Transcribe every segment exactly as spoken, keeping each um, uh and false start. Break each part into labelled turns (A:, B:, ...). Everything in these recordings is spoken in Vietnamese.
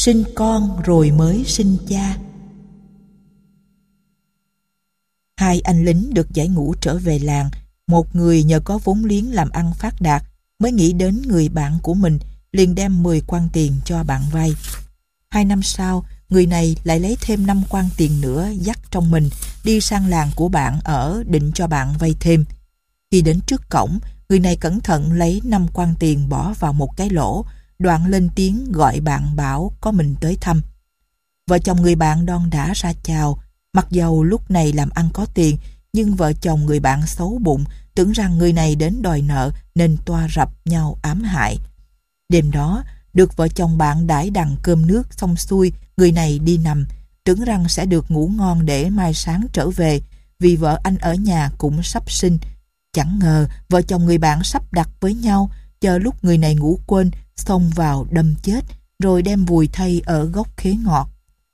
A: Sinh con rồi mới sinh cha. Hai anh lính được giải ngũ trở về làng. Một người nhờ có vốn liếng làm ăn phát đạt mới nghĩ đến người bạn của mình, liền đem mười quan tiền cho bạn vay. Hai năm sau, người này lại lấy thêm năm quan tiền nữa dắt trong mình đi sang làng của bạn ở, định cho bạn vay thêm. Khi đến trước cổng, người này cẩn thận lấy năm quan tiền bỏ vào một cái lỗ, đoạn lên tiếng gọi bạn bảo có mình tới thăm. Vợ chồng người bạn đon đả ra chào. Mặc dầu lúc này làm ăn có tiền, nhưng vợ chồng người bạn xấu bụng, tưởng rằng người này đến đòi nợ nên toa rập nhau ám hại. Đêm đó, được vợ chồng bạn đãi đằng cơm nước xong xuôi, người này đi nằm, tưởng rằng sẽ được ngủ ngon để mai sáng trở về, vì vợ anh ở nhà cũng sắp sinh. Chẳng ngờ vợ chồng người bạn sắp đặt với nhau, chờ lúc người này ngủ quên, xông vào đâm chết, rồi đem vùi thây ở gốc khế ngọt.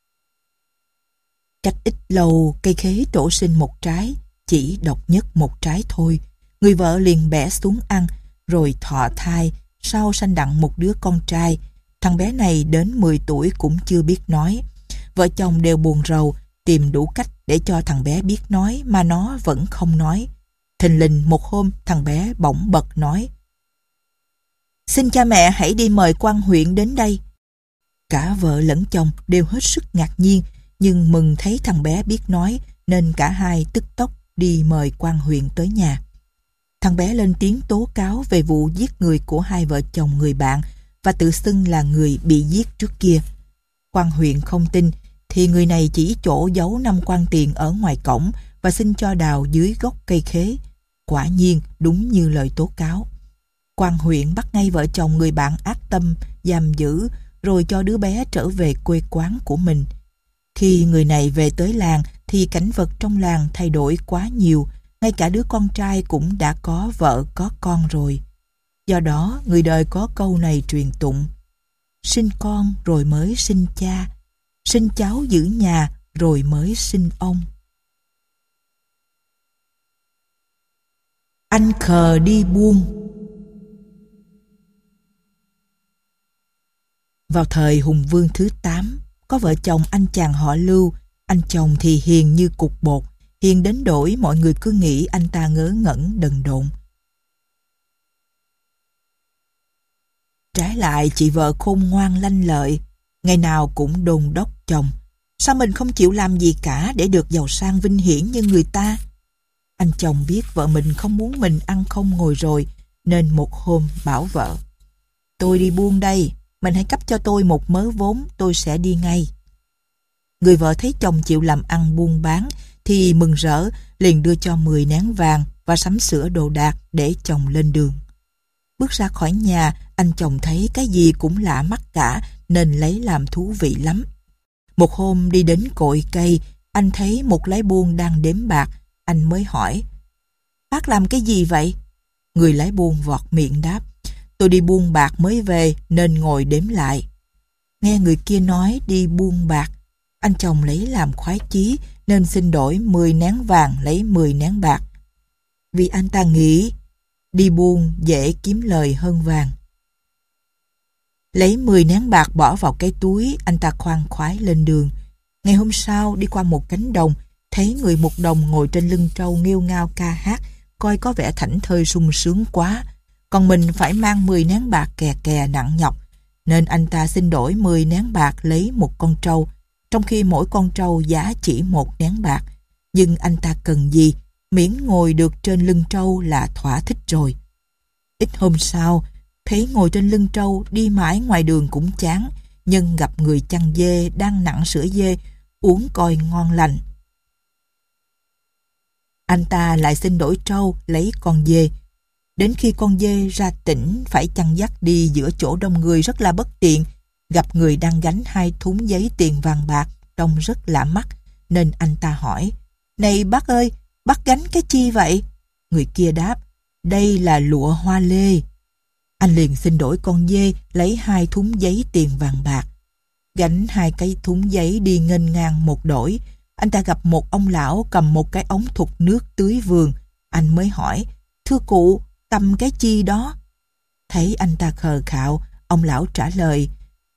A: Cách ít lâu, cây khế trổ sinh một trái, chỉ độc nhất một trái thôi. Người vợ liền bẻ xuống ăn, rồi thọ thai, sau sanh đặng một đứa con trai. Thằng bé này đến mười tuổi cũng chưa biết nói. Vợ chồng đều buồn rầu, tìm đủ cách để cho thằng bé biết nói, mà nó vẫn không nói. Thình lình một hôm, thằng bé bỗng bật nói: "Xin cha mẹ hãy đi mời quan huyện đến đây." Cả vợ lẫn chồng đều hết sức ngạc nhiên, nhưng mừng thấy thằng bé biết nói, nên cả hai tức tốc đi mời quan huyện tới nhà. Thằng bé lên tiếng tố cáo về vụ giết người của hai vợ chồng người bạn và tự xưng là người bị giết trước kia. Quan huyện không tin, thì người này chỉ chỗ giấu năm quan tiền ở ngoài cổng và xin cho đào dưới gốc cây khế. Quả nhiên đúng như lời tố cáo. Quan huyện bắt ngay vợ chồng người bạn ác tâm giam giữ, rồi cho đứa bé trở về quê quán của mình. Khi người này về tới làng thì cảnh vật trong làng thay đổi quá nhiều, ngay cả đứa con trai cũng đã có vợ có con rồi. Do đó người đời có câu này truyền tụng: sinh con rồi mới sinh cha, sinh cháu giữ nhà rồi mới sinh ông. Anh khờ đi buôn. Vào thời Hùng Vương thứ tám, có vợ chồng anh chàng họ Lưu. Anh chồng thì hiền như cục bột, hiền đến đổi mọi người cứ nghĩ anh ta ngớ ngẩn đần độn. Trái lại chị vợ khôn ngoan lanh lợi, ngày nào cũng đôn đốc chồng: sao mình không chịu làm gì cả để được giàu sang vinh hiển như người ta. Anh chồng biết vợ mình không muốn mình ăn không ngồi rồi, nên một hôm bảo vợ: tôi đi buôn đây, mình hãy cấp cho tôi một mớ vốn, tôi sẽ đi ngay. Người vợ thấy chồng chịu làm ăn buôn bán thì mừng rỡ, liền đưa cho mười nén vàng và sắm sửa đồ đạc để chồng lên đường. Bước ra khỏi nhà, anh chồng thấy cái gì cũng lạ mắt cả, nên lấy làm thú vị lắm. Một hôm đi đến cội cây, anh thấy một lái buôn đang đếm bạc. Anh mới hỏi: bác làm cái gì vậy? Người lái buôn vọt miệng đáp: tôi đi buôn bạc mới về nên ngồi đếm lại. Nghe người kia nói đi buôn bạc, anh chồng lấy làm khoái chí nên xin đổi mười nén vàng lấy mười nén bạc. Vì anh ta nghĩ đi buôn dễ kiếm lời hơn vàng. Lấy mười nén bạc bỏ vào cái túi, anh ta khoan khoái lên đường. Ngày hôm sau đi qua một cánh đồng, thấy người một đồng ngồi trên lưng trâu nghêu ngao ca hát, coi có vẻ thảnh thơi sung sướng quá. Còn mình phải mang mười nén bạc kè kè nặng nhọc, nên anh ta xin đổi mười nén bạc lấy một con trâu, trong khi mỗi con trâu giá chỉ một nén bạc. Nhưng anh ta cần gì, miễn ngồi được trên lưng trâu là thỏa thích rồi. Ít hôm sau, thấy ngồi trên lưng trâu đi mãi ngoài đường cũng chán, nhưng gặp người chăn dê đang nặng sữa dê, uống coi ngon lành. Anh ta lại xin đổi trâu lấy con dê. Đến khi con dê ra tỉnh phải chăn dắt đi giữa chỗ đông người rất là bất tiện, gặp người đang gánh hai thúng giấy tiền vàng bạc trông rất lạ mắt, nên anh ta hỏi: này bác ơi, bác gánh cái chi vậy? Người kia đáp: đây là lụa hoa lê. Anh liền xin đổi con dê lấy hai thúng giấy tiền vàng bạc. Gánh hai cái thúng giấy đi nghênh ngang một đổi, anh ta gặp một ông lão cầm một cái ống thục nước tưới vườn. Anh mới hỏi: thưa cụ, cầm cái chi đó? Thấy anh ta khờ khạo, ông lão trả lời: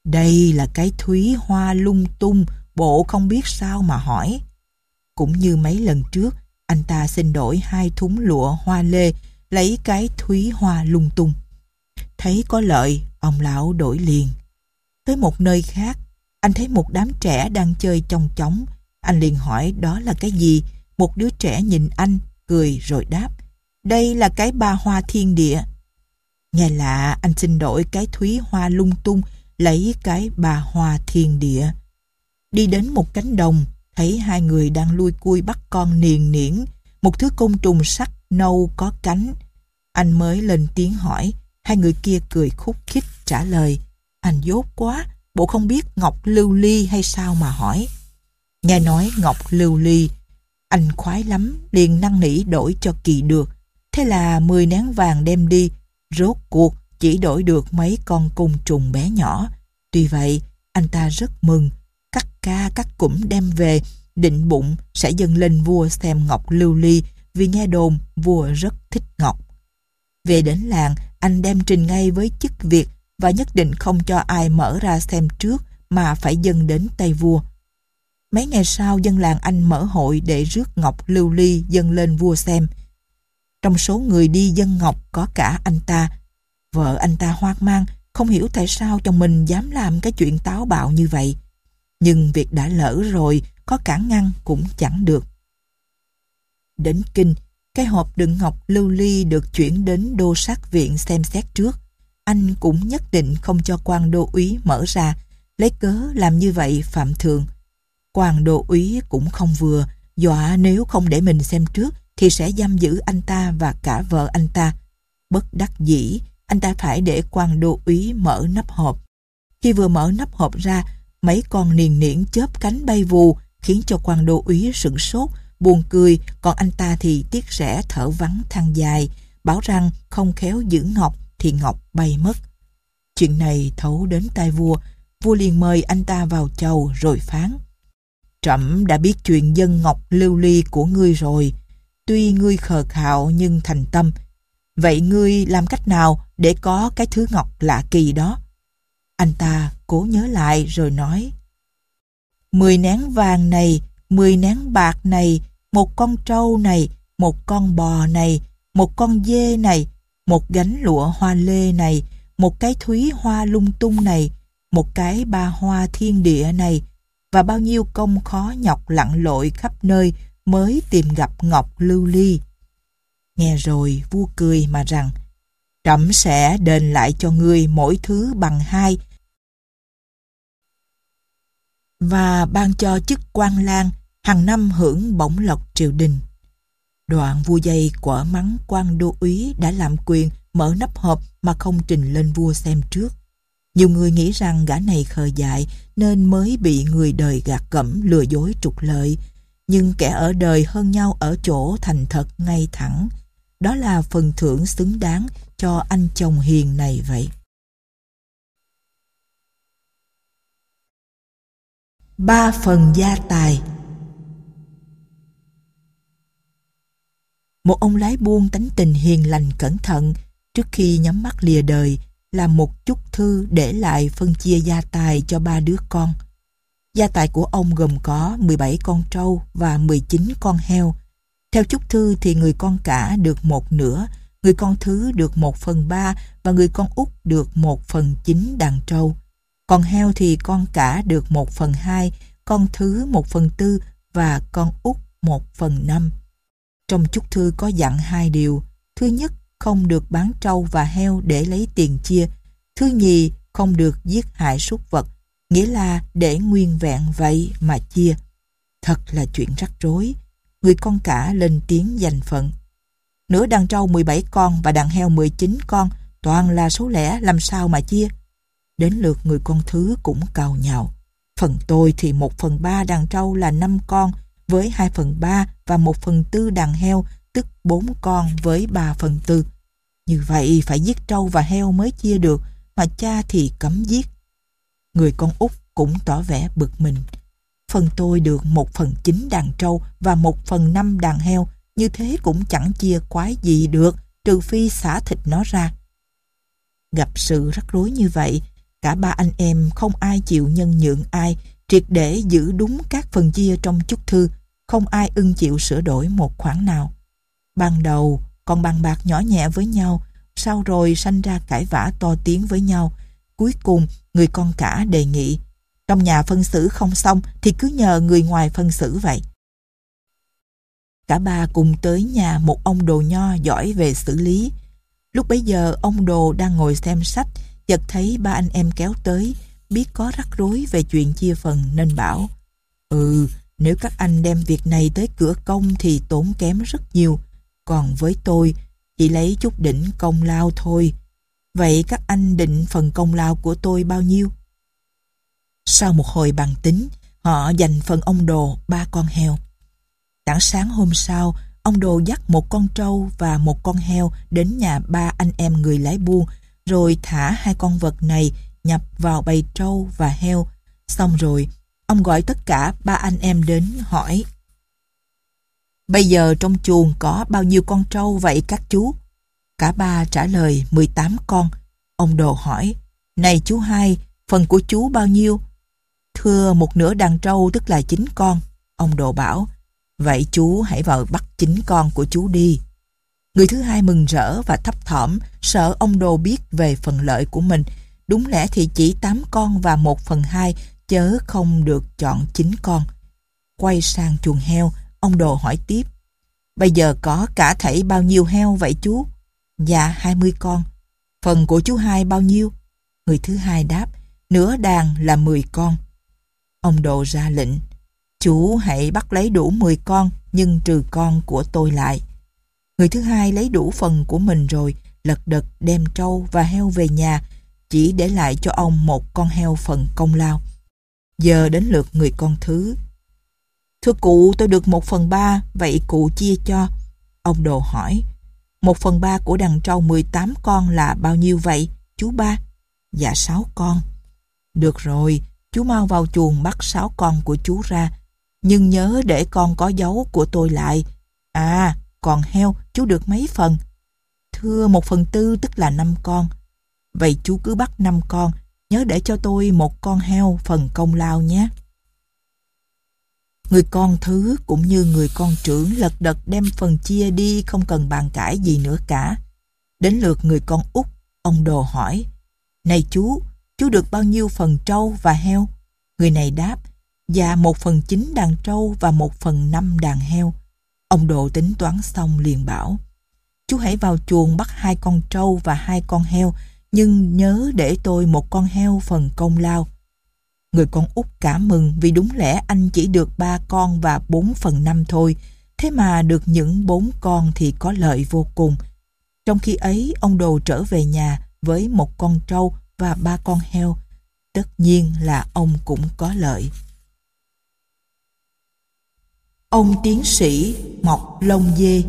A: Đây là cái thúy hoa lung tung, bộ không biết sao mà hỏi. Cũng như mấy lần trước, anh ta xin đổi hai thúng lụa hoa lê, lấy cái thúy hoa lung tung. Thấy có lợi, ông lão đổi liền. Tới một nơi khác, anh thấy một đám trẻ đang chơi chong chóng. Anh liền hỏi đó là cái gì. Một đứa trẻ nhìn anh, cười rồi đáp: đây là cái ba hoa thiên địa. Nghe lạ, anh xin đổi cái thúy hoa lung tung, lấy cái ba hoa thiên địa. Đi đến một cánh đồng, thấy hai người đang lui cui bắt con niền niễn, một thứ côn trùng sắc nâu có cánh. Anh mới lên tiếng hỏi, hai người kia cười khúc khích trả lời: anh dốt quá, bộ không biết ngọc lưu ly hay sao mà hỏi. Nghe nói ngọc lưu ly, anh khoái lắm, liền năn nỉ đổi cho kỳ được. Thế là mười nén vàng đem đi, rốt cuộc chỉ đổi được mấy con côn trùng bé nhỏ. Tuy vậy, anh ta rất mừng, cắt ca cắt cũm đem về, định bụng sẽ dâng lên vua xem ngọc lưu ly, vì nghe đồn vua rất thích ngọc. Về đến làng, anh đem trình ngay với chức việc và nhất định không cho ai mở ra xem trước mà phải dâng đến tay vua. Mấy ngày sau, dân làng anh mở hội để rước ngọc lưu ly dâng lên vua xem. Trong số người đi dâng ngọc có cả anh ta. Vợ anh ta hoang mang, không hiểu tại sao chồng mình dám làm cái chuyện táo bạo như vậy. Nhưng việc đã lỡ rồi, có cản ngăn cũng chẳng được. Đến kinh, cái hộp đựng ngọc lưu ly được chuyển đến đô sát viện xem xét trước. Anh cũng nhất định không cho quan đô úy mở ra, lấy cớ làm như vậy phạm thượng. Quan đô úy cũng không vừa, dọa nếu không để mình xem trước thì sẽ giam giữ anh ta và cả vợ anh ta. Bất đắc dĩ, anh ta phải để quan đô úy mở nắp hộp. Khi vừa mở nắp hộp ra, mấy con niền niễn chớp cánh bay vù, khiến cho quan đô úy sửng sốt, buồn cười, còn anh ta thì tiếc rẻ thở vắng than dài, bảo rằng không khéo giữ ngọc thì ngọc bay mất. Chuyện này thấu đến tai vua, vua liền mời anh ta vào chầu rồi phán: trẫm đã biết chuyện dân ngọc lưu ly của ngươi rồi, tuy ngươi khờ khạo nhưng thành tâm. Vậy ngươi làm cách nào để có cái thứ ngọc lạ kỳ đó? Anh ta cố nhớ lại rồi nói: mười nén vàng này, mười nén bạc này, một con trâu này, một con bò này, một con dê này, một gánh lụa hoa lê này, một cái thúy hoa lung tung này, một cái ba hoa thiên địa này, và bao nhiêu công khó nhọc lặn lội khắp nơi mới tìm gặp ngọc lưu ly. Nghe rồi vua cười mà rằng: trẫm sẽ đền lại cho ngươi mỗi thứ bằng hai, và ban cho chức quan lang, hàng năm hưởng bổng lộc triều đình. Đoạn vua dây quở mắng quan đô úy đã lạm quyền mở nắp hộp mà không trình lên vua xem trước. Nhiều người nghĩ rằng gã này khờ dại nên mới bị người đời gạt gẫm lừa dối trục lợi, nhưng kẻ ở đời hơn nhau ở chỗ thành thật ngay thẳng. Đó là phần thưởng xứng đáng cho anh chồng hiền này vậy. Ba phần gia tài. Một ông lái buôn tánh tình hiền lành cẩn thận, trước khi nhắm mắt lìa đời, làm một chúc thư để lại phân chia gia tài cho ba đứa con. Gia tài của ông gồm có mười bảy con trâu và mười chín con heo. Theo chúc thư thì người con cả được một nửa, người con thứ được một phần ba và người con út được một phần chín đàn trâu. Còn heo thì con cả được một phần hai, con thứ một phần tư và con út một phần năm. Trong chúc thư có dặn hai điều. Thứ nhất, không được bán trâu và heo để lấy tiền chia. Thứ nhì, không được giết hại súc vật, nghĩa là để nguyên vẹn vậy mà chia. Thật là chuyện rắc rối. Người con cả lên tiếng giành phận. Nửa đàn trâu mười bảy con và đàn heo mười chín con, toàn là số lẻ, làm sao mà chia? Đến lượt người con thứ cũng càu nhàu. Phần tôi thì một phần ba đàn trâu là năm con với hai phần ba và một phần tư đàn heo, tức bốn con với ba phần tư. Như vậy phải giết trâu và heo mới chia được, mà cha thì cấm giết. Người con út cũng tỏ vẻ bực mình. Phần tôi được một phần chín đàn trâu và một phần năm đàn heo, như thế cũng chẳng chia quái gì được, trừ phi xả thịt nó ra. Gặp sự rắc rối như vậy, Cả ba anh em không ai chịu nhân nhượng ai, triệt để giữ đúng các phần chia trong chúc thư, không ai ưng chịu sửa đổi một khoản nào. Ban đầu còn bàn bạc nhỏ nhẹ với nhau, sau rồi sanh ra cãi vã to tiếng với nhau. Cuối cùng người con cả đề nghị, trong nhà phân xử không xong thì cứ nhờ người ngoài phân xử vậy. Cả ba cùng tới nhà một ông đồ nho giỏi về xử lý. Lúc bấy giờ ông đồ đang ngồi xem sách, chợt thấy ba anh em kéo tới, biết có rắc rối về chuyện chia phần nên bảo, Ừ, nếu các anh đem việc này tới cửa công thì tốn kém rất nhiều, còn với tôi chỉ lấy chút đỉnh công lao thôi. Vậy các anh định phần công lao của tôi bao nhiêu? Sau một hồi bàn tính, họ dành phần ông đồ ba con heo. Đặng sáng hôm sau, ông đồ dắt một con trâu và một con heo đến nhà ba anh em người lái buôn, rồi thả hai con vật này nhập vào bầy trâu và heo. Xong rồi, ông gọi tất cả ba anh em đến hỏi, Bây giờ trong chuồng có bao nhiêu con trâu vậy các chú? Cả ba trả lời mười tám con. Ông đồ hỏi, Này chú hai, phần của chú bao nhiêu? Thưa một nửa đàn trâu tức là chín con. Ông đồ bảo, Vậy chú hãy vào bắt chín con của chú đi. Người thứ hai mừng rỡ và thấp thỏm, sợ ông đồ biết về phần lợi của mình. Đúng lẽ thì chỉ tám con và một phần hai, chớ không được chọn chín con. Quay sang chuồng heo, ông đồ hỏi tiếp, Bây giờ có cả thảy bao nhiêu heo vậy chú? Dạ hai mươi con. Phần của chú hai bao nhiêu? Người thứ hai đáp, nửa đàn là mười con. Ông đồ ra lệnh, Chú hãy bắt lấy đủ mười con, nhưng trừ con của tôi lại. Người thứ hai lấy đủ phần của mình rồi, lật đật đem trâu và heo về nhà, chỉ để lại cho ông một con heo phần công lao. Giờ đến lượt người con thứ. Thưa cụ, tôi được một phần ba, vậy cụ chia cho. Ông đồ hỏi, một phần ba của đàn trâu mười tám con là bao nhiêu vậy, chú ba? Dạ sáu con. Được rồi, chú mau vào chuồng bắt sáu con của chú ra, nhưng nhớ để con có dấu của tôi lại. À, còn heo, chú được mấy phần? Thưa một phần tư tức là năm con. Vậy chú cứ bắt năm con, nhớ để cho tôi một con heo phần công lao nhé. Người con thứ cũng như người con trưởng lật đật đem phần chia đi, không cần bàn cãi gì nữa cả. Đến lượt người con út, ông đồ hỏi, Này chú, chú được bao nhiêu phần trâu và heo? Người này đáp, Dạ một phần chín đàn trâu và một phần năm đàn heo. Ông đồ tính toán xong liền bảo, Chú hãy vào chuồng bắt hai con trâu và hai con heo, nhưng nhớ để tôi một con heo phần công lao. Người con út cảm mừng vì đúng lẽ anh chỉ được ba con và bốn phần năm thôi, thế mà được những bốn con thì có lợi vô cùng. Trong khi ấy, ông đồ trở về nhà với một con trâu và ba con heo. Tất nhiên là ông cũng có lợi. Ông tiến sĩ mọc lông dê.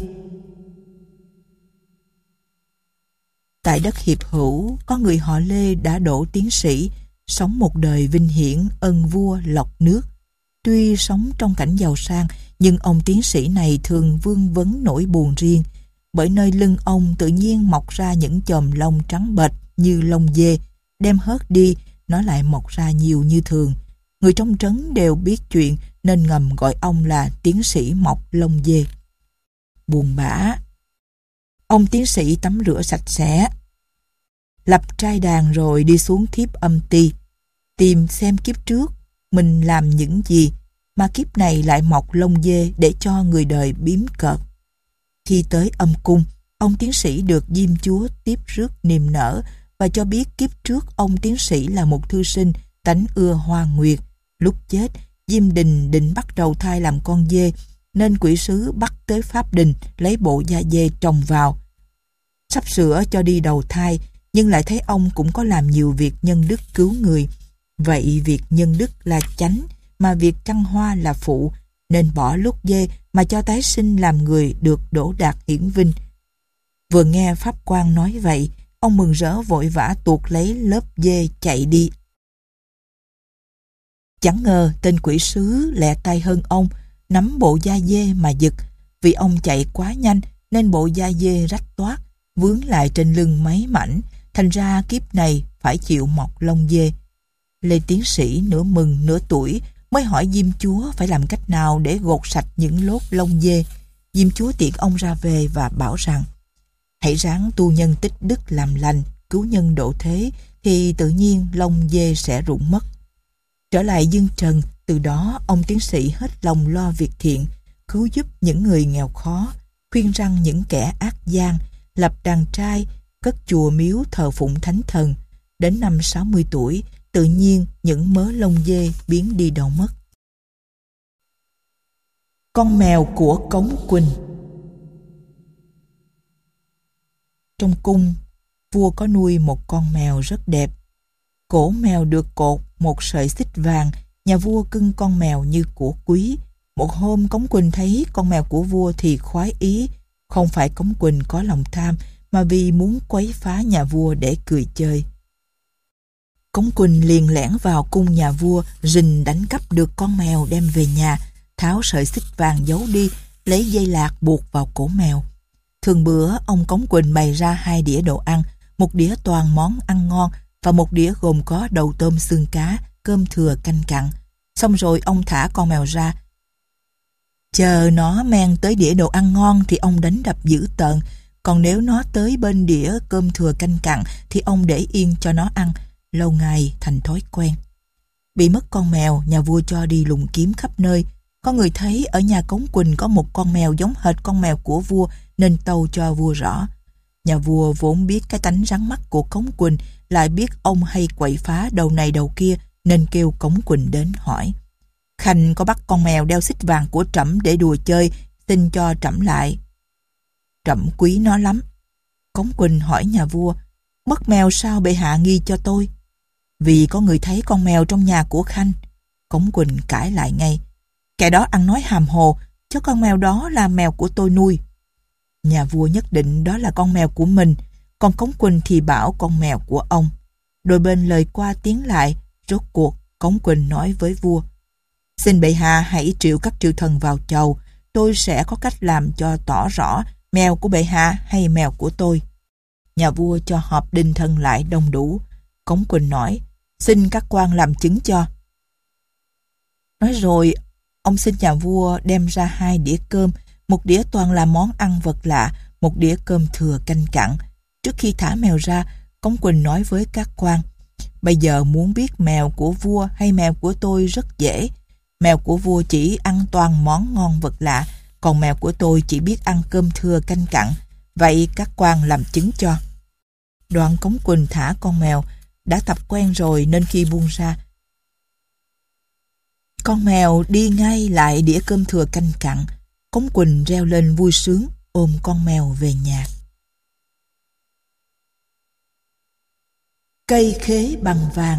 A: Tại đất Hiệp Hữu, có người họ Lê đã đỗ tiến sĩ, sống một đời vinh hiển ân vua lộc nước. Tuy sống trong cảnh giàu sang, nhưng ông tiến sĩ này thường vương vấn nỗi buồn riêng, bởi nơi lưng ông tự nhiên mọc ra những chòm lông trắng bệch như lông dê, đem hớt đi, nó lại mọc ra nhiều như thường. Người trong trấn đều biết chuyện nên ngầm gọi ông là tiến sĩ mọc lông dê. Buồn bã. Ông tiến sĩ tắm rửa sạch sẽ, lập trai đàn rồi đi xuống thiếp âm ty, tìm xem kiếp trước mình làm những gì mà kiếp này lại mọc lông dê để cho người đời biếm cợt. Khi tới âm cung, ông tiến sĩ được Diêm Chúa tiếp rước niềm nở và cho biết kiếp trước ông tiến sĩ là một thư sinh tánh ưa hoa nguyệt. Lúc chết, Diêm Đình định bắt đầu thai làm con dê, nên quỷ sứ bắt tới Pháp Đình lấy bộ da dê trồng vào. Sắp sửa cho đi đầu thai, nhưng lại thấy ông cũng có làm nhiều việc nhân đức cứu người. Vậy việc nhân đức là chánh, mà việc chăn hoa là phụ, nên bỏ lút dê mà cho tái sinh làm người được đỗ đạt hiển vinh. Vừa nghe pháp quan nói vậy, ông mừng rỡ vội vã tuột lấy lớp dê chạy đi. Chẳng ngờ tên quỷ sứ lẹ tay hơn ông, nắm bộ da dê mà giật. Vì ông chạy quá nhanh nên bộ da dê rách toát, vướng lại trên lưng mấy mảnh, thành ra kiếp này phải chịu mọc lông dê. Lê tiến sĩ nửa mừng nửa tuổi mới hỏi Diêm Chúa phải làm cách nào để gột sạch những lốt lông dê. Diêm Chúa tiễn ông ra về và bảo rằng: hãy ráng tu nhân tích đức làm lành, cứu nhân độ thế, thì tự nhiên lông dê sẽ rụng mất. Trở lại dương trần, từ đó ông tiến sĩ hết lòng lo việc thiện, cứu giúp những người nghèo khó, khuyên răn những kẻ ác gian, lập đàn trai, cất chùa miếu thờ phụng thánh thần. Đến năm sáu mươi tuổi, tự nhiên những mớ lông dê biến đi đâu mất. Con mèo của Cống Quỳnh. Trong cung, vua có nuôi một con mèo rất đẹp. Cổ mèo được cột một sợi xích vàng, nhà vua cưng con mèo như của quý. Một hôm Cống Quỳnh thấy con mèo của vua thì khoái ý. Không phải Cống Quỳnh có lòng tham, mà vì muốn quấy phá nhà vua để cười chơi. Cống Quỳnh liền lẻn vào cung nhà vua, rình đánh cắp được con mèo đem về nhà, tháo sợi xích vàng giấu đi, lấy dây lạc buộc vào cổ mèo. Thường bữa, ông Cống Quỳnh bày ra hai đĩa đồ ăn, một đĩa toàn món ăn ngon và một đĩa gồm có đầu tôm xương cá, cơm thừa canh cặn. Xong rồi ông thả con mèo ra. Chờ nó men tới đĩa đồ ăn ngon thì ông đánh đập dữ tợn, còn nếu nó tới bên đĩa cơm thừa canh cặn thì ông để yên cho nó ăn, lâu ngày thành thói quen. Bị mất con mèo, nhà vua cho đi lùng kiếm khắp nơi. Có người thấy ở nhà Cống Quỳnh có một con mèo giống hệt con mèo của vua nên tâu cho vua rõ. Nhà vua vốn biết cái tánh rắn mắt của Cống Quỳnh, lại biết ông hay quậy phá đầu này đầu kia nên kêu Cống Quỳnh đến hỏi: Khanh có bắt con mèo đeo xích vàng của trẫm để đùa chơi, xin cho trẫm lại. Trẫm quý nó lắm. Cống Quỳnh hỏi nhà vua: mất mèo sao bệ hạ nghi cho tôi? Vì có người thấy con mèo trong nhà của Khanh. Cống Quỳnh cãi lại ngay: kẻ đó ăn nói hàm hồ, chứ con mèo đó là mèo của tôi nuôi. Nhà vua nhất định đó là con mèo của mình, còn Cống Quỳnh thì bảo con mèo của ông. Đôi bên lời qua tiếng lại, rốt cuộc Cống Quỳnh nói với vua: xin bệ hạ hãy triệu các triều thần vào chầu, tôi sẽ có cách làm cho tỏ rõ mèo của bệ hạ hay mèo của tôi. Nhà vua cho họp đình thần lại đông đủ. Cống Quỳnh nói: xin các quan làm chứng cho. Nói rồi, ông xin nhà vua đem ra hai đĩa cơm, một đĩa toàn là món ăn vật lạ, một đĩa cơm thừa canh cặn. Trước khi thả mèo ra, Cống Quỳnh nói với các quan: bây giờ muốn biết mèo của vua hay mèo của tôi rất dễ. Mèo của vua chỉ ăn toàn món ngon vật lạ, còn mèo của tôi chỉ biết ăn cơm thừa canh cặn. Vậy các quan làm chứng cho. Đoạn Cống Quỳnh thả con mèo, đã tập quen rồi nên khi buông ra, con mèo đi ngay lại đĩa cơm thừa canh cặn. Cống Quỳnh reo lên vui sướng, ôm con mèo về nhà. Cây khế bằng vàng.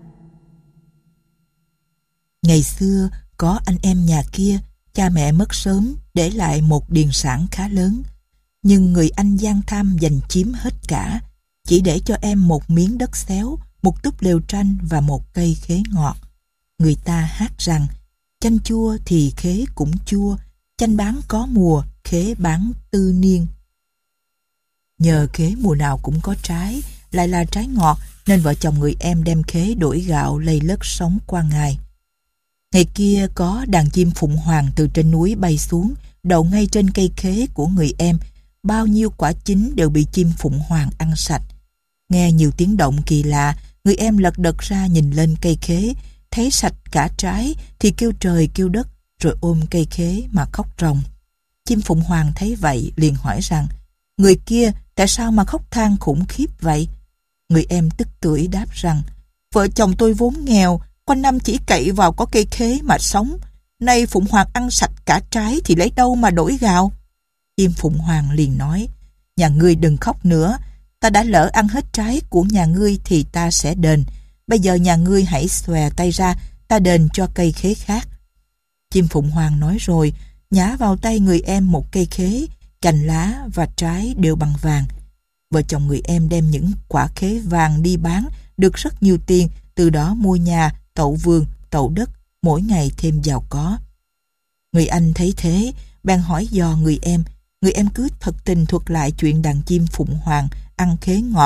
A: Ngày xưa, có anh em nhà kia, cha mẹ mất sớm, để lại một điền sản khá lớn. Nhưng người anh gian tham giành chiếm hết cả, chỉ để cho em một miếng đất xéo, một túp lều tranh và một cây khế ngọt. Người ta hát rằng: chanh chua thì khế cũng chua, chanh bán có mùa, khế bán tư niên. Nhờ khế mùa nào cũng có trái, lại là trái ngọt, nên vợ chồng người em đem khế đổi gạo lây lất sống qua ngày. Ngày kia có đàn chim phụng hoàng từ trên núi bay xuống, đậu ngay trên cây khế của người em. Bao nhiêu quả chín đều bị chim phụng hoàng ăn sạch. Nghe nhiều tiếng động kỳ lạ, người em lật đật ra nhìn lên cây khế, thấy sạch cả trái thì kêu trời kêu đất, rồi ôm cây khế mà khóc ròng. Chim phụng hoàng thấy vậy liền hỏi rằng: người kia tại sao mà khóc than khủng khiếp vậy? Người em tức tưởi đáp rằng: vợ chồng tôi vốn nghèo, quanh năm chỉ cậy vào có cây khế mà sống. Nay phụng hoàng ăn sạch cả trái thì lấy đâu mà đổi gạo? Chim phụng hoàng liền nói: nhà ngươi đừng khóc nữa, ta đã lỡ ăn hết trái của nhà ngươi thì ta sẽ đền. Bây giờ nhà ngươi hãy xòe tay ra, ta đền cho cây khế khác. Chim phụng hoàng nói rồi, nhả vào tay người em một cây khế, cành lá và trái đều bằng vàng. Vợ chồng người em đem những quả khế vàng đi bán, được rất nhiều tiền, từ đó mua nhà, tậu vườn, tậu đất, mỗi ngày thêm giàu có. Người anh thấy thế, bèn hỏi dò người em. Người em cứ thật tình thuật lại chuyện đàn chim phụng hoàng ăn khế ngọt,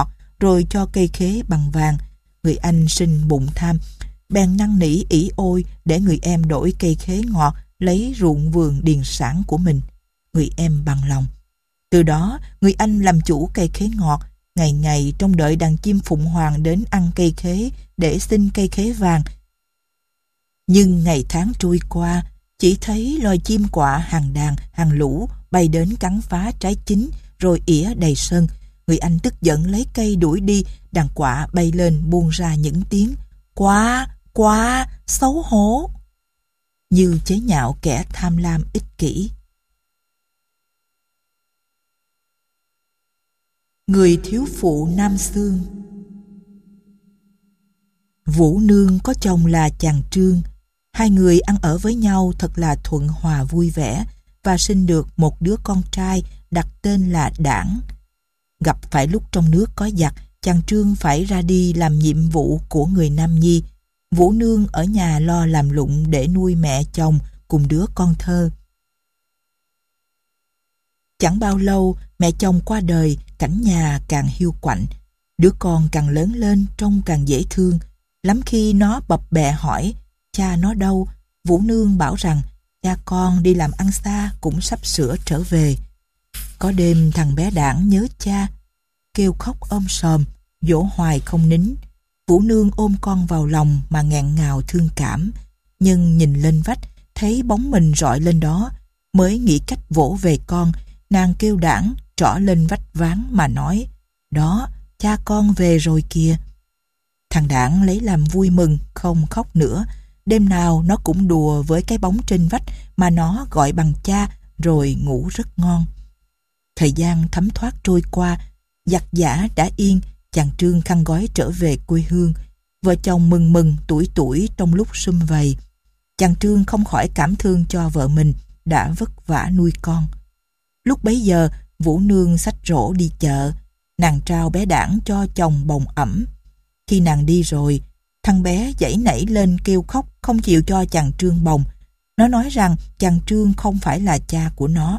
A: rồi cho cây khế bằng vàng. Người anh sinh bụng tham, bèn năn nỉ ỷ ôi để người em đổi cây khế ngọt lấy ruộng vườn điền sản của mình. Người em bằng lòng. Từ đó, người anh làm chủ cây khế ngọt, ngày ngày trông đợi đàn chim phụng hoàng đến ăn cây khế để xin cây khế vàng. Nhưng ngày tháng trôi qua, chỉ thấy loài chim quạ hàng đàn, hàng lũ bay đến cắn phá trái chín rồi ỉa đầy sân. Người anh tức giận lấy cây đuổi đi, đàn quạ bay lên buông ra những tiếng quá, quá, xấu hổ, như chế nhạo kẻ tham lam ích kỷ. Người thiếu phụ Nam Xương. Vũ Nương có chồng là chàng Trương. Hai người ăn ở với nhau thật là thuận hòa vui vẻ và sinh được một đứa con trai đặt tên là Đảng. Gặp phải lúc trong nước có giặc, chàng Trương phải ra đi làm nhiệm vụ của người Nam Nhi. Vũ Nương ở nhà lo làm lụng để nuôi mẹ chồng cùng đứa con thơ. Chẳng bao lâu, mẹ chồng qua đời, cảnh nhà càng hiu quạnh. Đứa con càng lớn lên trông càng dễ thương. Lắm khi nó bập bẹ hỏi cha nó đâu, Vũ Nương bảo rằng cha con đi làm ăn xa cũng sắp sửa trở về. Có đêm thằng bé Đảng nhớ cha, kêu khóc ôm sòm, dỗ hoài không nín. Vũ Nương ôm con vào lòng mà nghẹn ngào thương cảm, nhưng nhìn lên vách thấy bóng mình rọi lên đó, mới nghĩ cách vỗ về con. Nàng kêu Đảng trỏ lên vách ván mà nói, đó, cha con về rồi kìa. Thằng Đảng lấy làm vui mừng, không khóc nữa. Đêm nào nó cũng đùa với cái bóng trên vách mà nó gọi bằng cha, rồi ngủ rất ngon. Thời gian thấm thoát trôi qua, giặc giã đã yên, chàng Trương khăn gói trở về quê hương. Vợ chồng mừng mừng tuổi tuổi trong lúc sum vầy. Chàng Trương không khỏi cảm thương cho vợ mình đã vất vả nuôi con. Lúc bấy giờ, Vũ Nương xách rổ đi chợ. Nàng trao bé Đảng cho chồng bồng ẵm. Khi nàng đi rồi, thằng bé giãy nảy lên kêu khóc không chịu cho chàng Trương bồng. Nó nói rằng chàng Trương không phải là cha của nó.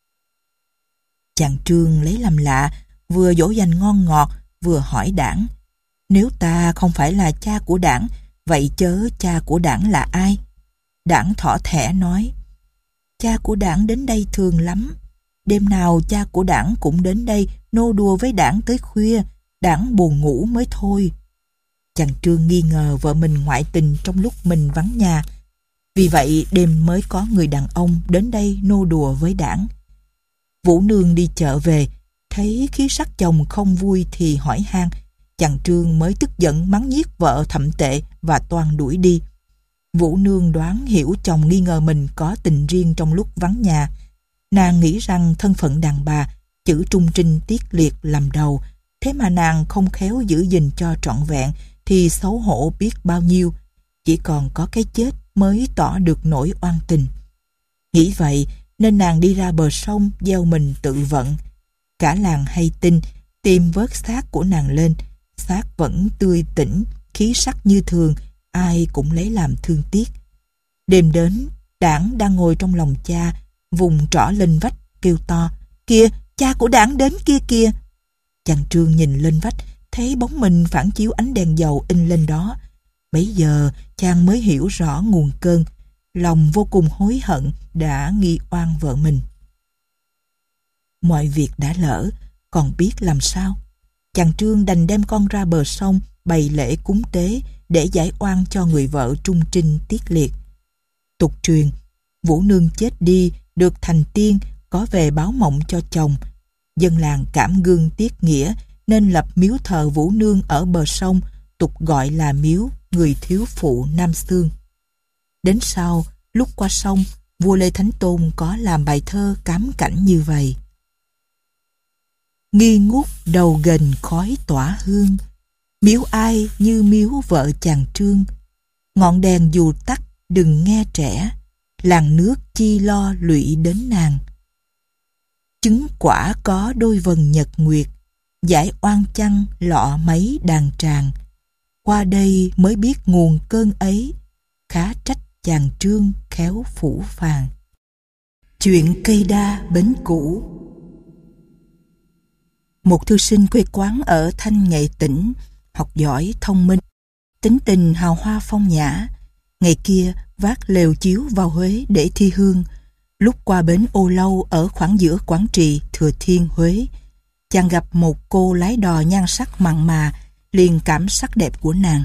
A: Chàng Trương lấy làm lạ, vừa dỗ dành ngon ngọt, vừa hỏi Đảng, nếu ta không phải là cha của Đảng, vậy chớ cha của Đảng là ai? Đảng thỏ thẻ nói, cha của Đảng đến đây thường lắm. Đêm nào cha của Đảng cũng đến đây nô đùa với Đảng tới khuya, Đảng buồn ngủ mới thôi. Chàng Trương nghi ngờ vợ mình ngoại tình trong lúc mình vắng nhà. Vì vậy đêm mới có người đàn ông đến đây nô đùa với Đảng. Vũ Nương đi chợ về, thấy khí sắc chồng không vui thì hỏi han. Chàng Trương mới tức giận mắng nhiếc vợ thậm tệ và toan đuổi đi. Vũ Nương đoán hiểu chồng nghi ngờ mình có tình riêng trong lúc vắng nhà. Nàng nghĩ rằng thân phận đàn bà, chữ trung trinh tiết liệt làm đầu, thế mà nàng không khéo giữ gìn cho trọn vẹn thì xấu hổ biết bao nhiêu. Chỉ còn có cái chết mới tỏ được nỗi oan tình. Nghĩ vậy nên nàng đi ra bờ sông gieo mình tự vận. Cả làng hay tin, tìm vớt xác của nàng lên. Xác vẫn tươi tỉnh, khí sắc như thường, ai cũng lấy làm thương tiếc. Đêm đến, Đảng đang ngồi trong lòng cha, vùng trỏ lên vách kêu to, kìa, cha của Đảng đến kia kìa. Chàng Trương nhìn lên vách, thấy bóng mình phản chiếu ánh đèn dầu in lên đó. Bấy giờ chàng mới hiểu rõ nguồn cơn, lòng vô cùng hối hận đã nghi oan vợ mình. Mọi việc đã lỡ, còn biết làm sao. Chàng Trương đành đem con ra bờ sông bày lễ cúng tế để giải oan cho người vợ trung trinh tiết liệt. Tục truyền, Vũ Nương chết đi được thành tiên có về báo mộng cho chồng. Dân làng cảm gương tiết nghĩa nên lập miếu thờ Vũ Nương ở bờ sông, tục gọi là miếu người thiếu phụ Nam Xương. Đến sau, lúc qua sông, vua Lê Thánh Tôn có làm bài thơ cám cảnh như vậy. Nghi ngút đầu gành khói tỏa hương, miếu ai như miếu vợ chàng Trương. Ngọn đèn dù tắt đừng nghe trẻ, làng nước chi lo lụy đến nàng. Chứng quả có đôi vần nhật nguyệt, giải oan chăng lọ mấy đàn tràng. Qua đây mới biết nguồn cơn ấy, khá trách chàng Trương khéo phủ phàng. Chuyện cây đa bến cũ. Một thư sinh quê quán ở Thanh Nghệ tỉnh, học giỏi, thông minh, tính tình hào hoa phong nhã. Ngày kia vác lều chiếu vào Huế để thi hương. Lúc qua bến Ô Lâu ở khoảng giữa Quảng Trị, Thừa Thiên, Huế, chàng gặp một cô lái đò nhan sắc mặn mà, liền cảm sắc đẹp của nàng.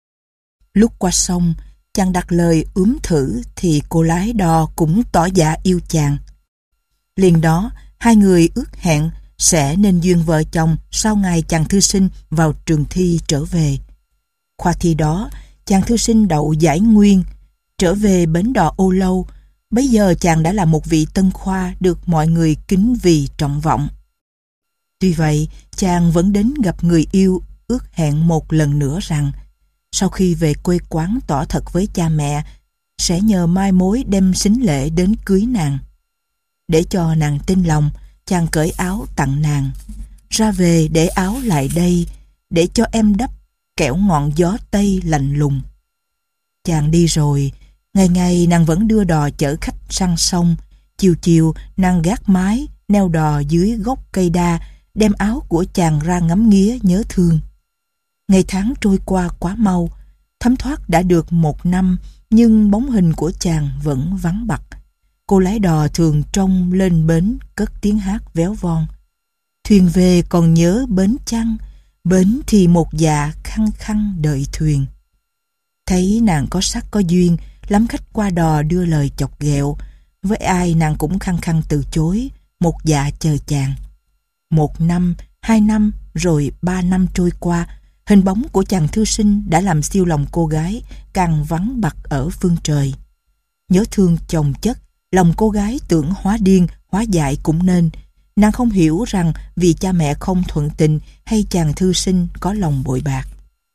A: Lúc qua sông, chàng đặt lời ướm thử thì cô lái đò cũng tỏ dạ yêu chàng. Liền đó, hai người ước hẹn sẽ nên duyên vợ chồng sau ngày chàng thư sinh vào trường thi trở về. Khoa thi đó, chàng thư sinh đậu giải nguyên, trở về bến đò Ô Lâu. Bấy giờ chàng đã là một vị tân khoa được mọi người kính vì trọng vọng. Tuy vậy, chàng vẫn đến gặp người yêu, ước hẹn một lần nữa rằng sau khi về quê quán tỏ thật với cha mẹ, sẽ nhờ mai mối đem sính lễ đến cưới nàng. Để cho nàng tin lòng, chàng cởi áo tặng nàng. Ra về để áo lại đây, để cho em đắp kẻo ngọn gió Tây lạnh lùng. Chàng đi rồi, ngày ngày nàng vẫn đưa đò chở khách sang sông. Chiều chiều nàng gác mái, neo đò dưới gốc cây đa, đem áo của chàng ra ngắm nghía nhớ thương. Ngày tháng trôi qua quá mau, thấm thoát đã được một năm, nhưng bóng hình của chàng vẫn vắng bặt. Cô lái đò thường trông lên bến cất tiếng hát véo von. Thuyền về còn nhớ bến chăng, bến thì một dạ khăng khăng đợi thuyền. Thấy nàng có sắc có duyên, lắm khách qua đò đưa lời chọc ghẹo. Với ai nàng cũng khăng khăng từ chối, một dạ chờ chàng. Một năm, hai năm, rồi ba năm trôi qua, hình bóng của chàng thư sinh đã làm siêu lòng cô gái, càng vắng bặt ở phương trời. Nhớ thương chồng chất, lòng cô gái tưởng hóa điên, hóa dại cũng nên. Nàng không hiểu rằng vì cha mẹ không thuận tình hay chàng thư sinh có lòng bội bạc.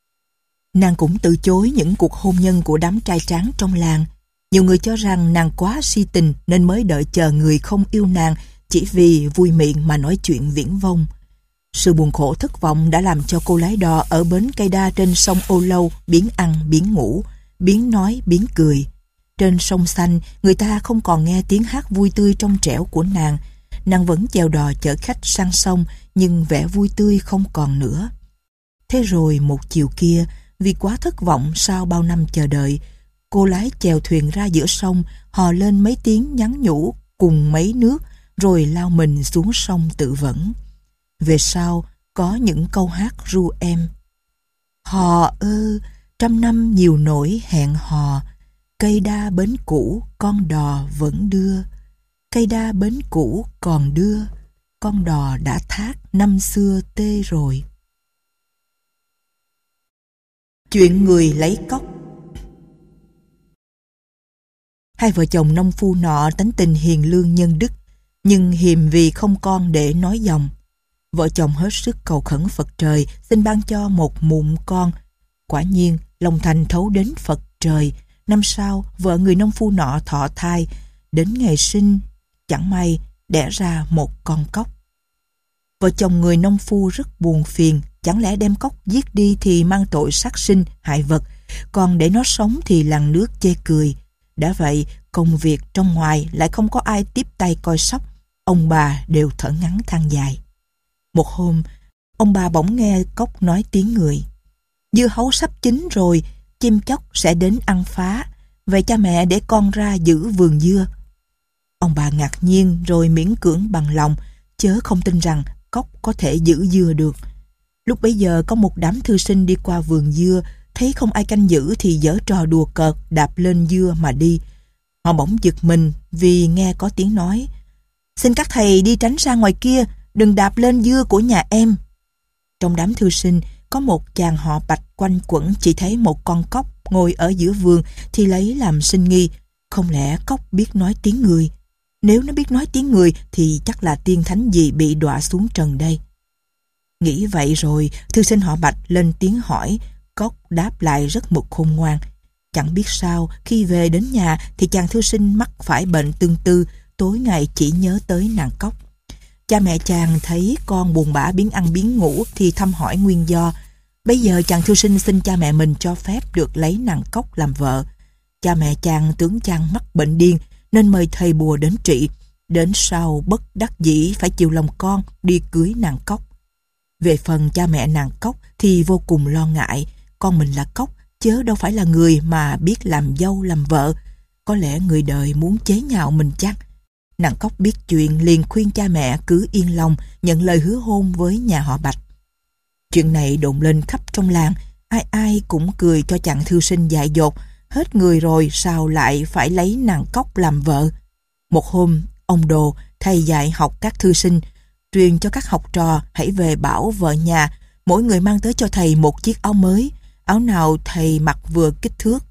A: Nàng cũng từ chối những cuộc hôn nhân của đám trai tráng trong làng. Nhiều người cho rằng nàng quá si tình nên mới đợi chờ người không yêu nàng chỉ vì vui miệng mà nói chuyện viển vông. Sự buồn khổ thất vọng đã làm cho cô lái đò ở bến cây đa trên sông Ô Lâu biến ăn biến ngủ, biến nói biến cười. Trên sông xanh, người ta không còn nghe tiếng hát vui tươi trong trẻo của nàng. Nàng vẫn chèo đò chở khách sang sông, nhưng vẻ vui tươi không còn nữa. Thế rồi một chiều kia, vì quá thất vọng sau bao năm chờ đợi, cô lái chèo thuyền ra giữa sông, hò lên mấy tiếng nhắn nhủ cùng mấy nước, rồi lao mình xuống sông tự vẫn. Về sau, có những câu hát ru em. Hò ơ, trăm năm nhiều nỗi hẹn hò, cây đa bến cũ con đò vẫn đưa. Cây đa bến cũ còn đưa, con đò đã thác năm xưa tê rồi. Chuyện người lấy cóc. Hai vợ chồng nông phu nọ tánh tình hiền lương nhân đức, nhưng hiềm vì không con để nói dòng. Vợ chồng hết sức cầu khẩn Phật trời xin ban cho một mụn con. Quả nhiên lòng thành thấu đến Phật trời. Năm sau vợ người nông phu nọ thọ thai, đến ngày sinh chẳng may đẻ ra một con cóc. Vợ chồng người nông phu rất buồn phiền, chẳng lẽ đem cóc giết đi thì mang tội sát sinh hại vật, còn để nó sống thì làng nước chê cười. Đã vậy công việc trong ngoài lại không có ai tiếp tay coi sóc, ông bà đều thở ngắn than dài. Một hôm, ông bà bỗng nghe cóc nói tiếng người. Dưa hấu sắp chín rồi, chim chóc sẽ đến ăn phá, vậy cha mẹ để con ra giữ vườn dưa. Ông bà ngạc nhiên rồi miễn cưỡng bằng lòng, chớ không tin rằng cóc có thể giữ dưa được. Lúc bấy giờ có một đám thư sinh đi qua vườn dưa, thấy không ai canh giữ thì giở trò đùa cợt đạp lên dưa mà đi. Họ bỗng giật mình vì nghe có tiếng nói: xin các thầy đi tránh ra ngoài kia, đừng đạp lên dưa của nhà em. Trong đám thư sinh có một chàng họ Bạch quanh quẩn, chỉ thấy một con cóc ngồi ở giữa vườn thì lấy làm sinh nghi. Không lẽ cóc biết nói tiếng người? Nếu nó biết nói tiếng người thì chắc là tiên thánh gì bị đọa xuống trần đây. Nghĩ vậy rồi, thư sinh họ Bạch lên tiếng hỏi. Cóc đáp lại rất mực khôn ngoan. Chẳng biết sao, khi về đến nhà thì chàng thư sinh mắc phải bệnh tương tư, tối ngày chỉ nhớ tới nàng cóc. Cha mẹ chàng thấy con buồn bã biến ăn biến ngủ thì thăm hỏi nguyên do. Bây giờ chàng thư sinh xin cha mẹ mình cho phép được lấy nàng cóc làm vợ. Cha mẹ chàng tưởng chàng mắc bệnh điên nên mời thầy bùa đến trị. Đến sau bất đắc dĩ phải chiều lòng con đi cưới nàng cóc. Về phần cha mẹ nàng Cóc thì vô cùng lo ngại, con mình là Cóc, chớ đâu phải là người mà biết làm dâu làm vợ. Có lẽ người đời muốn chế nhạo mình chăng? Nàng Cóc biết chuyện liền khuyên cha mẹ cứ yên lòng nhận lời hứa hôn với nhà họ Bạch. Chuyện này đồn lên khắp trong làng, ai ai cũng cười cho chàng thư sinh dại dột. Hết người rồi sao lại phải lấy nàng Cóc làm vợ? Một hôm, ông Đồ, thầy dạy học các thư sinh, truyền cho các học trò hãy về bảo vợ nhà mỗi người mang tới cho thầy một chiếc áo mới, áo nào thầy mặc vừa kích thước.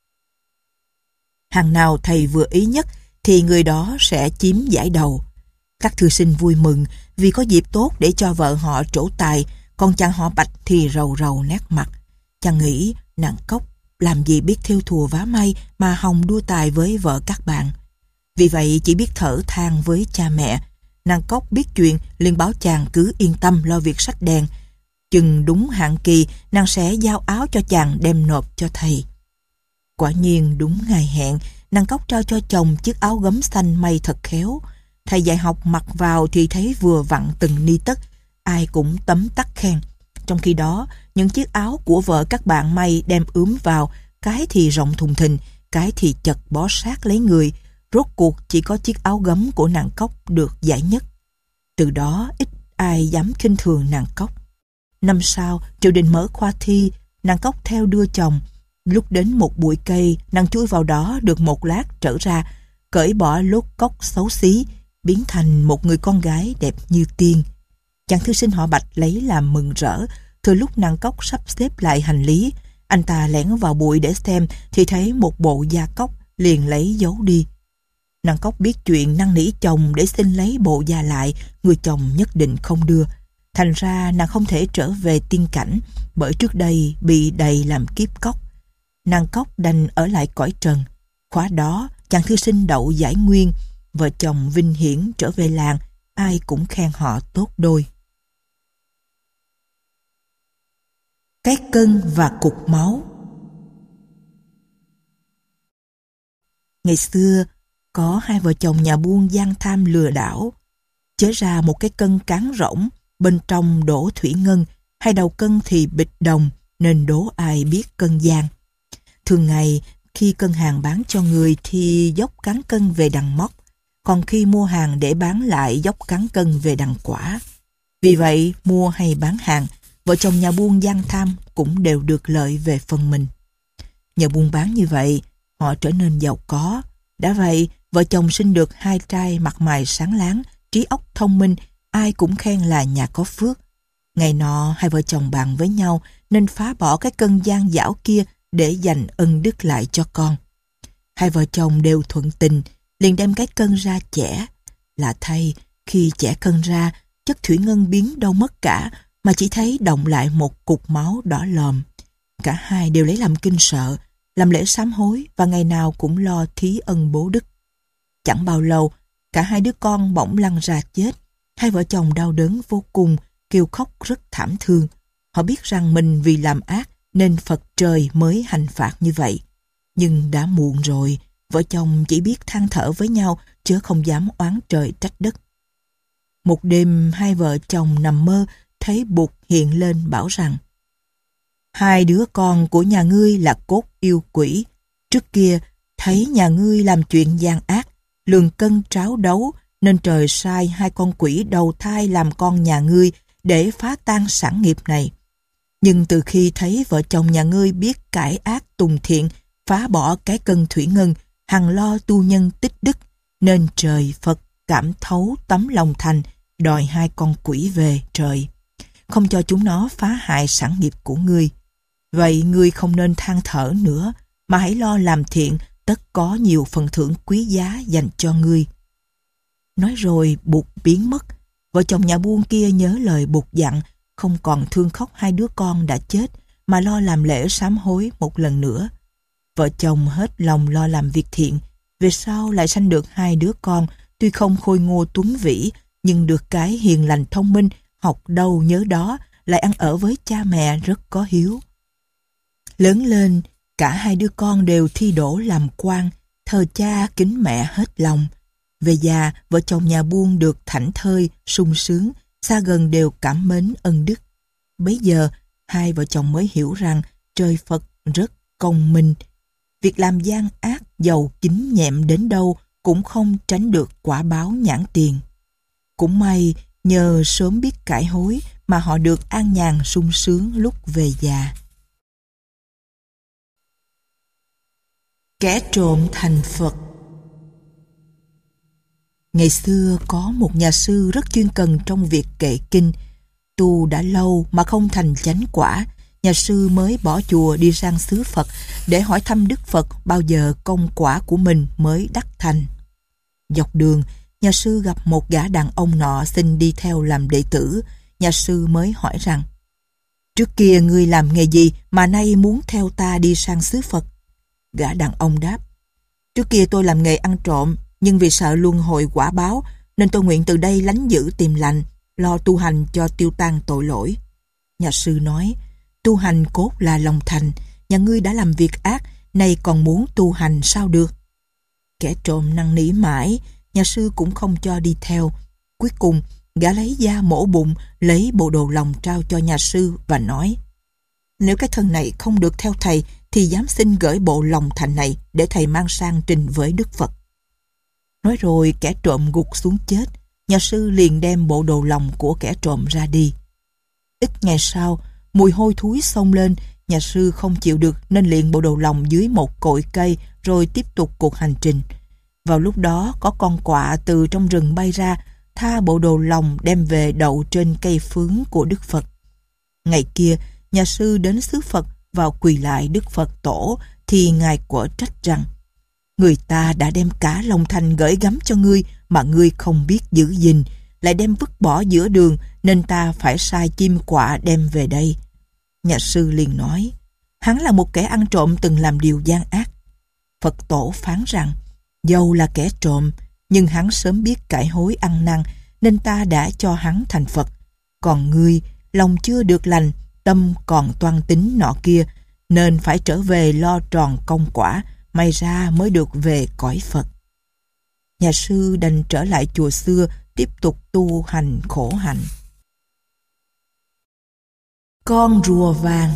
A: Hàng nào thầy vừa ý nhất thì người đó sẽ chiếm giải đầu. Các thư sinh vui mừng vì có dịp tốt để cho vợ họ trổ tài, còn chàng họ Bạch thì rầu rầu nét mặt. Chàng nghĩ nàng Cóc làm gì biết thêu thùa vá may mà hòng đua tài với vợ các bạn. Vì vậy chỉ biết thở than với cha mẹ. Nàng Cóc biết chuyện liền bảo chàng cứ yên tâm lo việc sách đèn. Chừng đúng hạn kỳ, nàng sẽ giao áo cho chàng đem nộp cho thầy. Quả nhiên đúng ngày hẹn, nàng Cóc trao cho chồng chiếc áo gấm xanh may thật khéo. Thầy dạy học mặc vào thì thấy vừa vặn từng ni tất, ai cũng tấm tắc khen. Trong khi đó, những chiếc áo của vợ các bạn may đem ướm vào, cái thì rộng thùng thình, cái thì chật bó sát lấy người. Rốt cuộc chỉ có chiếc áo gấm của nàng Cóc được giải nhất. Từ đó ít ai dám khinh thường nàng Cóc. Năm sau, triều đình mở khoa thi, nàng Cóc theo đưa chồng. Lúc đến một bụi cây, nàng chui vào đó được một lát trở ra, cởi bỏ lốt cóc xấu xí, biến thành một người con gái đẹp như tiên. Chàng thư sinh họ Bạch lấy làm mừng rỡ. Thừa lúc nàng Cóc sắp xếp lại hành lý, anh ta lẻn vào bụi để xem thì thấy một bộ da cóc, liền lấy giấu đi. Nàng Cóc biết chuyện năn nỉ chồng để xin lấy bộ da lại, người chồng nhất định không đưa. Thành ra nàng không thể trở về tiên cảnh, bởi trước đây bị đầy làm kiếp cóc. Nàng Cóc đành ở lại cõi trần. Khóa đó chàng thư sinh đậu giải nguyên, vợ chồng vinh hiển trở về làng, ai cũng khen họ tốt đôi. Cái cân và cục máu. Ngày xưa có hai vợ chồng nhà buôn gian tham lừa đảo, chế ra một cái cân cán rỗng, bên trong đổ thủy ngân, hai đầu cân thì bịch đồng, nên đố ai biết cân gian. Thường ngày khi cân hàng bán cho người thì dốc cán cân về đằng móc, còn khi mua hàng để bán lại dốc cán cân về đằng quả. Vì vậy mua hay bán hàng, vợ chồng nhà buôn gian tham cũng đều được lợi về phần mình. Nhờ buôn bán như vậy, họ trở nên giàu có. Đã vậy, vợ chồng sinh được hai trai mặt mày sáng láng, trí óc thông minh, ai cũng khen là nhà có phước. Ngày nọ, hai vợ chồng bàn với nhau nên phá bỏ cái cân gian dảo kia để dành ân đức lại cho con. Hai vợ chồng đều thuận tình, liền đem cái cân ra chẻ. Lạ thay, khi chẻ cân ra, chất thủy ngân biến đâu mất cả, mà chỉ thấy đọng lại một cục máu đỏ lòm. Cả hai đều lấy làm kinh sợ, làm lễ sám hối và ngày nào cũng lo thí ân bố đức. Chẳng bao lâu, cả hai đứa con bỗng lăn ra chết. Hai vợ chồng đau đớn vô cùng, kêu khóc rất thảm thương. Họ biết rằng mình vì làm ác nên Phật trời mới hành phạt như vậy. Nhưng đã muộn rồi, vợ chồng chỉ biết than thở với nhau chứ không dám oán trời trách đất. Một đêm hai vợ chồng nằm mơ thấy Bụt hiện lên bảo rằng: hai đứa con của nhà ngươi là cốt yêu quỷ. Trước kia thấy nhà ngươi làm chuyện gian ác, lường cân tráo đấu, nên trời sai hai con quỷ đầu thai làm con nhà ngươi để phá tan sản nghiệp này. Nhưng từ khi thấy vợ chồng nhà ngươi biết cải ác tùng thiện, phá bỏ cái cân thủy ngân, hằng lo tu nhân tích đức, nên trời Phật cảm thấu tấm lòng thành, đòi hai con quỷ về trời, không cho chúng nó phá hại sản nghiệp của ngươi. Vậy ngươi không nên than thở nữa, mà hãy lo làm thiện, tất có nhiều phần thưởng quý giá dành cho ngươi. Nói rồi Bụt biến mất. Vợ chồng nhà buôn kia nhớ lời Bụt dặn, không còn thương khóc hai đứa con đã chết, mà lo làm lễ sám hối một lần nữa. Vợ chồng hết lòng lo làm việc thiện, về sau lại sanh được hai đứa con, tuy không khôi ngô tuấn vĩ, nhưng được cái hiền lành thông minh, học đâu nhớ đó, lại ăn ở với cha mẹ rất có hiếu. Lớn lên, cả hai đứa con đều thi đỗ làm quan, thờ cha kính mẹ hết lòng. Về già, vợ chồng nhà buôn được thảnh thơi, sung sướng, xa gần đều cảm mến ân đức. Bấy giờ, hai vợ chồng mới hiểu rằng trời Phật rất công minh. Việc làm gian ác giàu kín nhẹm đến đâu cũng không tránh được quả báo nhãn tiền. Cũng may nhờ sớm biết cải hối mà họ được an nhàn sung sướng lúc về già. Kẻ trộm thành Phật. Ngày xưa có một nhà sư rất chuyên cần trong việc kệ kinh. Tu đã lâu mà không thành chánh quả, nhà sư mới bỏ chùa đi sang xứ Phật để hỏi thăm Đức Phật bao giờ công quả của mình mới đắc thành. Dọc đường, nhà sư gặp một gã đàn ông nọ xin đi theo làm đệ tử. Nhà sư mới hỏi rằng: trước kia ngươi làm nghề gì mà nay muốn theo ta đi sang xứ Phật? Gã đàn ông đáp: trước kia tôi làm nghề ăn trộm, nhưng vì sợ luân hồi quả báo nên tôi nguyện từ đây lánh dữ tìm lành, lo tu hành cho tiêu tan tội lỗi. Nhà sư nói: tu hành cốt là lòng thành, nhà ngươi đã làm việc ác, nay còn muốn tu hành sao được? Kẻ trộm năn nỉ mãi, nhà sư cũng không cho đi theo. Cuối cùng, gã lấy da mổ bụng, lấy bộ đồ lòng trao cho nhà sư và nói: nếu cái thân này không được theo thầy thì dám xin gửi bộ lòng thành này để thầy mang sang trình với Đức Phật. Nói rồi kẻ trộm gục xuống chết. Nhà sư liền đem bộ đồ lòng của kẻ trộm ra đi. Ít ngày sau, mùi hôi thối xông lên. Nhà sư không chịu được nên liền bộ đồ lòng dưới một cội cây rồi tiếp tục cuộc hành trình. Vào lúc đó có con quạ từ trong rừng bay ra, tha bộ đồ lòng đem về đậu trên cây phướng của Đức Phật. Ngày kia, nhà sư đến xứ Phật vào quỳ lại Đức Phật tổ thì ngài quở trách rằng: người ta đã đem cả lòng thành gửi gắm cho ngươi mà ngươi không biết giữ gìn, lại đem vứt bỏ giữa đường, nên ta phải sai chim quạ đem về đây. Nhà sư liền nói: hắn là một kẻ ăn trộm từng làm điều gian ác. Phật tổ phán rằng: dầu là kẻ trộm, nhưng hắn sớm biết cải hối ăn năn, nên ta đã cho hắn thành Phật. Còn ngươi, lòng chưa được lành, tâm còn toan tính nọ kia, nên phải trở về lo tròn công quả, may ra mới được về cõi Phật. Nhà sư đành trở lại chùa xưa, tiếp tục tu hành khổ hạnh. Con rùa vàng.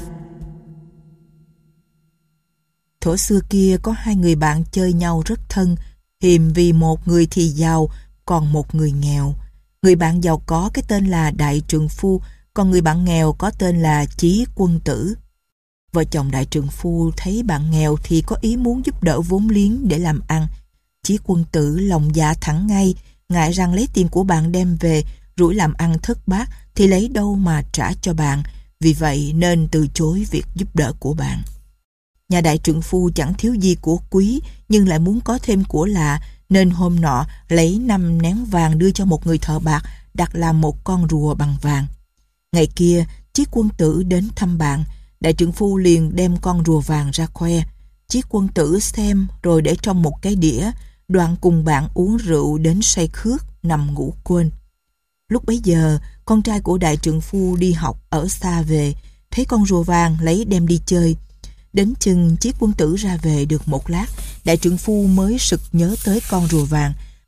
A: Thuở xưa kia có hai người bạn chơi nhau rất thân, hiềm vì một người thì giàu, còn một người nghèo. Người bạn giàu có cái tên là Đại Trượng Phu, còn người bạn nghèo có tên là Chí Quân Tử. Vợ chồng Đại Trượng Phu thấy bạn nghèo thì có ý muốn giúp đỡ vốn liếng để làm ăn. Chí Quân Tử lòng dạ thẳng ngay, ngại rằng lấy tiền của bạn đem về, rủi làm ăn thất bát thì lấy đâu mà trả cho bạn, vì vậy nên từ chối việc giúp đỡ của bạn. Nhà Đại Trượng Phu chẳng thiếu gì của quý, nhưng lại muốn có thêm của lạ, nên hôm nọ lấy năm nén vàng đưa cho một người thợ bạc, đặt làm một con rùa bằng vàng. Ngày kia, Chí Quân Tử đến thăm bạn. Đại Trượng Phu liền đem con rùa vàng ra khoe. Chí Quân Tử xem rồi để trong một cái đĩa, đoạn cùng bạn uống rượu đến say khướt, nằm ngủ quên. Lúc bấy giờ, con trai của Đại Trượng Phu đi học ở xa về, thấy con rùa vàng lấy đem đi chơi. Đến chừng Chí Quân Tử ra về được một lát, Đại Trượng Phu mới sực nhớ tới con rùa vàng.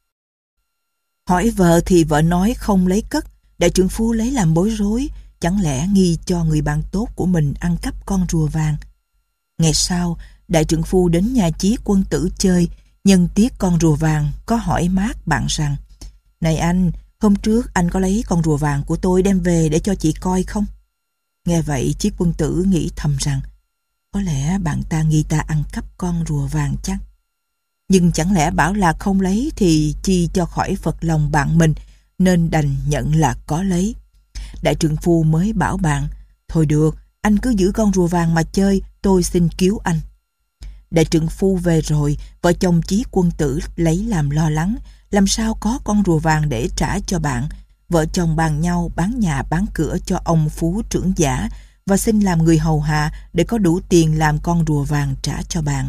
A: Hỏi vợ thì vợ nói không lấy cất. Đại Trượng Phu lấy làm bối rối, chẳng lẽ nghi cho người bạn tốt của mình ăn cắp con rùa vàng. Ngày sau, Đại Trượng Phu đến nhà Chí Quân Tử chơi, nhân tiếc con rùa vàng có hỏi mát bạn rằng: này anh, hôm trước anh có lấy con rùa vàng của tôi đem về để cho chị coi không? Nghe vậy Chí Quân Tử nghĩ thầm rằng: có lẽ bạn ta nghi ta ăn cắp con rùa vàng chắc. Nhưng chẳng lẽ bảo là không lấy thì chi cho khỏi phật lòng bạn mình, nên đành nhận là có lấy. Đại Trượng Phu mới bảo bạn: thôi được, anh cứ giữ con rùa vàng mà chơi, tôi xin cứu anh. Đại Trượng Phu về rồi, vợ chồng Chí Quân Tử lấy làm lo lắng, làm sao có con rùa vàng để trả cho bạn. Vợ chồng bàn nhau bán nhà bán cửa cho ông phú trưởng giả và xin làm người hầu hạ để có đủ tiền làm con rùa vàng trả cho bạn.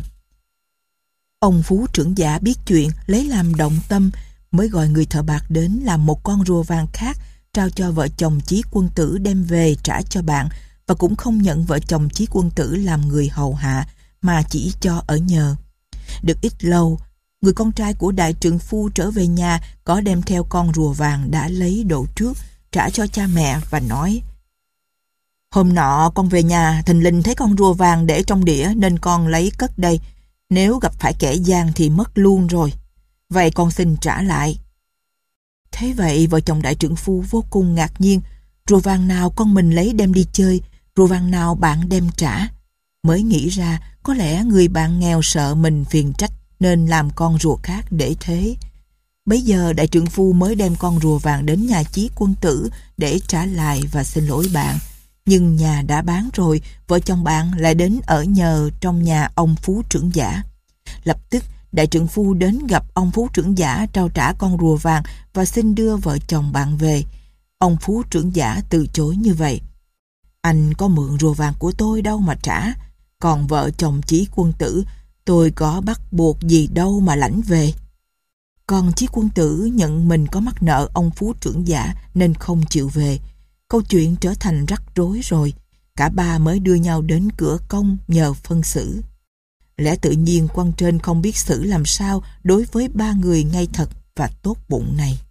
A: Ông phú trưởng giả biết chuyện, lấy làm động tâm, mới gọi người thợ bạc đến làm một con rùa vàng khác, trao cho vợ chồng Chí Quân Tử đem về trả cho bạn, và cũng không nhận vợ chồng Chí Quân Tử làm người hầu hạ, mà chỉ cho ở nhờ. Được ít lâu, người con trai của Đại Trượng Phu trở về nhà, có đem theo con rùa vàng đã lấy độ trước, trả cho cha mẹ và nói: Hôm nọ con về nhà, thình lình thấy con rùa vàng để trong đĩa nên con lấy cất đây. Nếu gặp phải kẻ gian thì mất luôn rồi. Vậy con xin trả lại. Thế vậy vợ chồng đại trượng phu vô cùng ngạc nhiên. Rùa vàng nào con mình lấy đem đi chơi, rùa vàng nào bạn đem trả. Mới nghĩ ra có lẽ người bạn nghèo sợ mình phiền trách nên làm con rùa khác để thế. Bấy giờ đại trượng phu mới đem con rùa vàng đến nhà Chí Quân Tử để trả lại và xin lỗi bạn. Nhưng nhà đã bán rồi, vợ chồng bạn lại đến ở nhờ trong nhà ông phú trưởng giả. Lập tức đại trượng phu đến gặp ông phú trưởng giả trao trả con rùa vàng và xin đưa vợ chồng bạn về. Ông phú trưởng giả từ chối như vậy: Anh có mượn rùa vàng của tôi đâu mà trả. Còn vợ chồng Chí Quân Tử, tôi có bắt buộc gì đâu mà lãnh về. Còn Chí Quân Tử nhận mình có mắc nợ ông phú trưởng giả nên không chịu về. Câu chuyện trở thành rắc rối rồi. Cả ba mới đưa nhau đến cửa công nhờ phân xử. Lẽ tự nhiên quan trên không biết xử làm sao đối với ba người ngay thật và tốt bụng này.